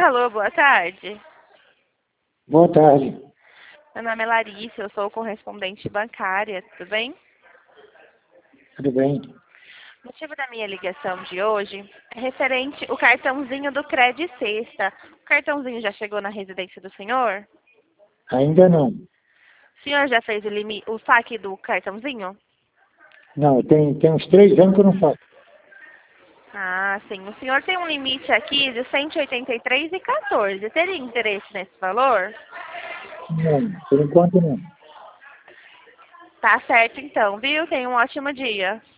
Alô, boa tarde. Boa tarde. Meu nome é Larissa, eu sou correspondente bancária, tudo bem? Tudo bem? O motivo da minha ligação de hoje é referente ao cartãozinho do Cred Sexta. O cartãozinho já chegou na residência do senhor? Ainda não. O senhor já fez o saque do cartãozinho? Não, tem uns 3 anos que eu não faço. Ah, sim. O senhor tem um limite aqui de 183,14. Teria interesse nesse valor? Não, por enquanto não. Tá certo então, viu? Tenha um ótimo dia.